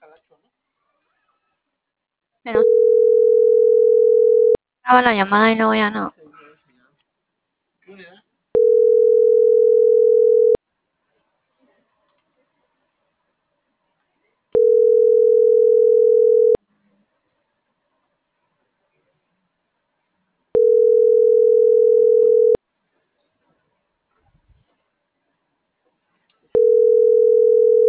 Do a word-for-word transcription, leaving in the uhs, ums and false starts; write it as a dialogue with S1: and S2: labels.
S1: Pero graba la llamada y luego ya no.